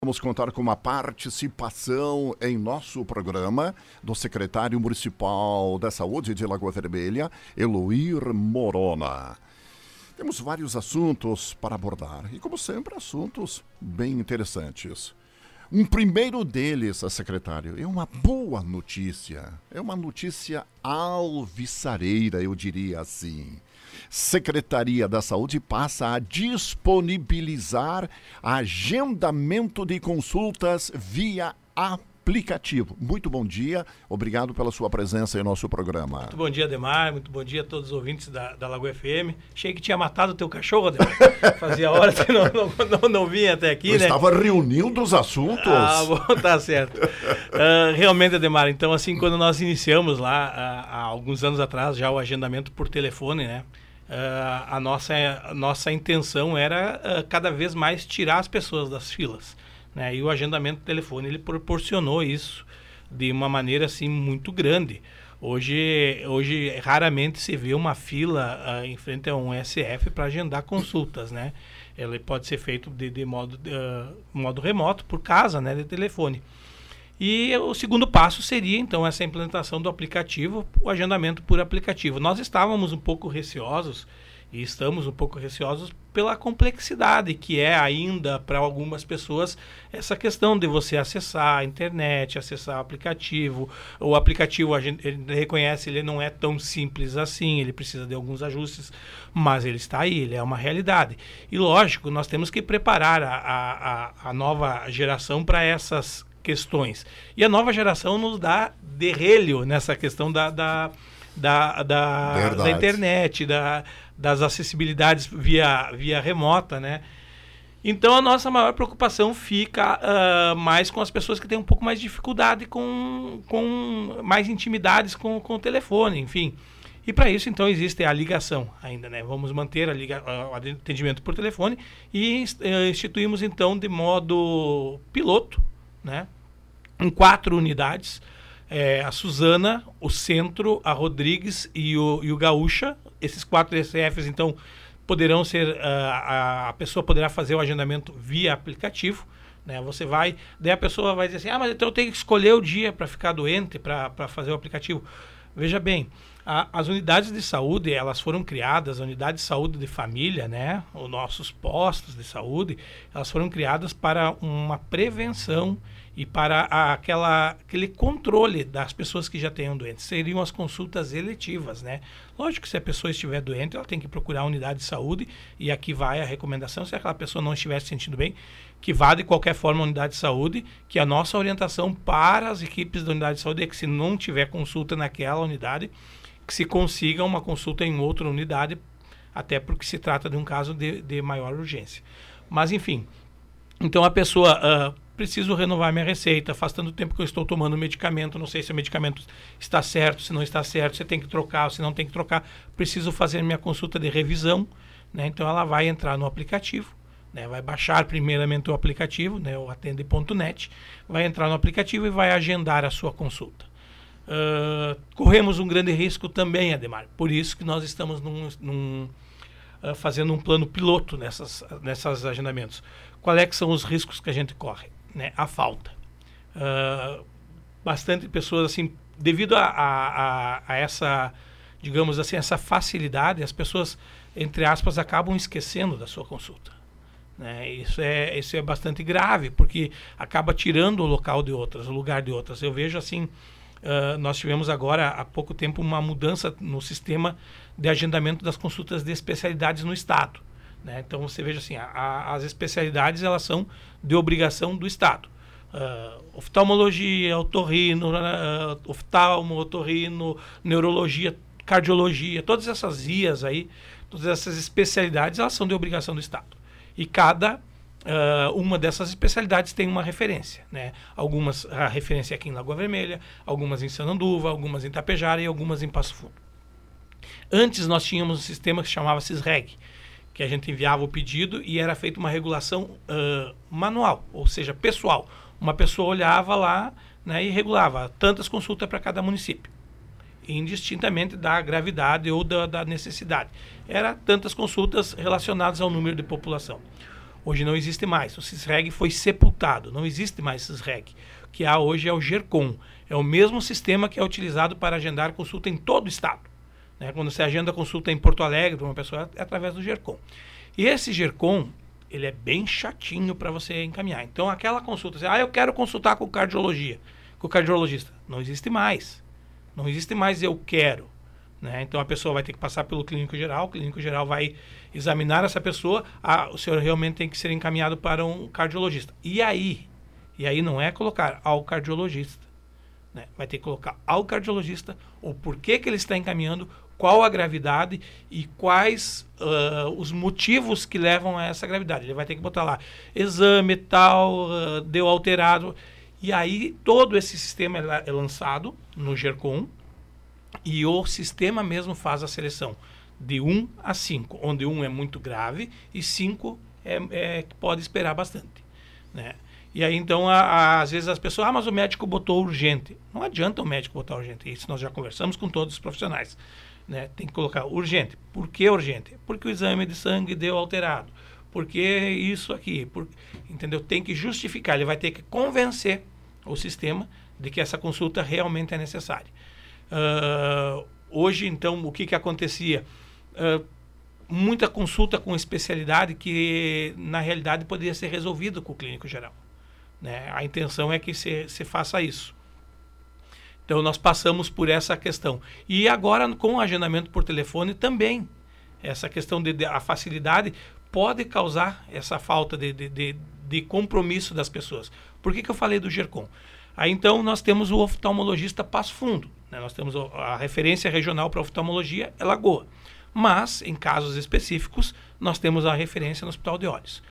Vamos contar com uma participação em nosso programa do secretário municipal da Saúde de Lagoa Vermelha, Eloir Morona. Temos vários assuntos para abordar e, como sempre, assuntos bem interessantes. Um primeiro deles, secretário, é uma boa notícia. É uma notícia alvissareira, eu diria assim. Secretaria da Saúde passa a disponibilizar agendamento de consultas via aplicativo. Muito bom dia, obrigado pela sua presença em nosso programa. Muito bom dia, Ademar, muito bom dia a todos os ouvintes da Lagoa FM. Achei que tinha matado o teu cachorro, Ademar. Fazia horas que não vinha até aqui, né? Estava reunindo os assuntos. Bom, tá certo. Realmente, Ademar, então assim, quando nós iniciamos lá, há alguns anos atrás, já o agendamento por telefone, né? A nossa intenção era cada vez mais tirar as pessoas das filas, né? E o agendamento por telefone, ele proporcionou isso de uma maneira assim muito grande. Hoje raramente se vê uma fila em frente a um SF para agendar consultas, né? Ele pode ser feito de modo remoto, por casa, né, de telefone. E o segundo passo seria, então, essa implementação do aplicativo, o agendamento por aplicativo. Nós estávamos um pouco receosos, e estamos um pouco receosos pela complexidade que é ainda para algumas pessoas essa questão de você acessar a internet, acessar o aplicativo. O aplicativo, ele reconhece, ele não é tão simples assim, ele precisa de alguns ajustes, mas ele está aí, ele é uma realidade. E lógico, nós temos que preparar a nova geração para essas questões. E a nova geração nos dá derrelho nessa questão da internet, das acessibilidades via remota, né? Então a nossa maior preocupação fica mais com as pessoas que têm um pouco mais de dificuldade com mais intimidades com o telefone, enfim. E para isso, então, existe a ligação ainda, né? Vamos manter o atendimento por telefone e instituímos, então, de modo piloto, né? Em 4 unidades, a Suzana, o Centro, a Rodrigues e o Gaúcha. Esses 4 SFs, então, poderão ser, a pessoa poderá fazer o agendamento via aplicativo, né? Você vai, daí a pessoa vai dizer assim, mas então eu tenho que escolher o dia para ficar doente, para fazer o aplicativo. Veja bem, as unidades de saúde, elas foram criadas, a unidade de saúde de família, né? Os nossos postos de saúde, elas foram criadas para uma prevenção e para aquele controle das pessoas que já tenham doentes. Seriam as consultas eletivas, né? Lógico que se a pessoa estiver doente, ela tem que procurar a unidade de saúde, e aqui vai a recomendação, se aquela pessoa não estiver se sentindo bem, que vá de qualquer forma à unidade de saúde, que a nossa orientação para as equipes da unidade de saúde é que se não tiver consulta naquela unidade, que se consiga uma consulta em outra unidade, até porque se trata de um caso de maior urgência. Mas, enfim, então a pessoa... preciso renovar minha receita, faz tanto tempo que eu estou tomando medicamento, não sei se o medicamento está certo, se não está certo, se tem que trocar, se não tem que trocar, preciso fazer minha consulta de revisão, né? Então ela vai entrar no aplicativo, né? Vai baixar primeiramente o aplicativo, né? O Atende.net, vai entrar no aplicativo e vai agendar a sua consulta. Corremos um grande risco também, Ademar, por isso que nós estamos fazendo um plano piloto nessas agendamentos. Quais que são os riscos que a gente corre? Né? A falta. Bastante pessoas, assim, devido a essa, digamos assim, essa facilidade, as pessoas, entre aspas, acabam esquecendo da sua consulta. Né? Isso é bastante grave, porque acaba tirando o local de outras, o lugar de outras. Eu vejo, assim, nós tivemos agora, há pouco tempo, uma mudança no sistema de agendamento das consultas de especialidades no Estado. Né? Então você veja assim, as especialidades, elas são de obrigação do Estado. Oftalmologia, otorrino, neurologia, cardiologia, todas essas IAs aí, todas essas especialidades, elas são de obrigação do Estado. E cada uma dessas especialidades tem uma referência, né? Algumas, a referência aqui em Lagoa Vermelha, algumas em Sananduva, algumas em Tapejara e algumas em Passo Fundo. Antes nós tínhamos um sistema que se chamava CISREG, que a gente enviava o pedido e era feita uma regulação manual, ou seja, pessoal. Uma pessoa olhava lá, né, e regulava tantas consultas para cada município, indistintamente da gravidade ou da necessidade. Era tantas consultas relacionadas ao número de população. Hoje não existe mais. O Sisreg foi sepultado. Não existe mais Sisreg. O que há hoje é o GERCOM. É o mesmo sistema que é utilizado para agendar consulta em todo o estado. Né? Quando você agenda consulta em Porto Alegre para uma pessoa, é através do GERCOM. E esse GERCOM, ele é bem chatinho para você encaminhar. Então, aquela consulta, eu quero consultar com com o cardiologista. Não existe mais. Não existe mais eu quero. Né? Então, a pessoa vai ter que passar pelo clínico geral, o clínico geral vai examinar essa pessoa, o senhor realmente tem que ser encaminhado para um cardiologista. E aí não é colocar ao cardiologista. Né? Vai ter que colocar ao cardiologista o porquê que ele está encaminhando, qual a gravidade e quais os motivos que levam a essa gravidade. Ele vai ter que botar lá exame tal, deu alterado. E aí todo esse sistema é lançado no GERCOM e o sistema mesmo faz a seleção de 1 a 5, onde 1 é muito grave e 5 pode esperar bastante. Né? E aí, então, às vezes as pessoas, mas o médico botou urgente. Não adianta o médico botar urgente. Isso nós já conversamos com todos os profissionais. Né? Tem que colocar urgente. Por que urgente? Porque o exame de sangue deu alterado. Porque isso aqui. Entendeu? Tem que justificar. Ele vai ter que convencer o sistema de que essa consulta realmente é necessária. Hoje, então, o que acontecia? Muita consulta com especialidade que, na realidade, poderia ser resolvido com o clínico geral. Né? A intenção é que se faça isso. Então, nós passamos por essa questão. E agora, com o agendamento por telefone, também. Essa questão a facilidade pode causar essa falta de compromisso das pessoas. Por que eu falei do GERCOM? Aí, então, nós temos o oftalmologista Passo Fundo. Né? Nós temos a referência regional para oftalmologia, é Lagoa. Mas, em casos específicos, nós temos a referência no Hospital de Olhos.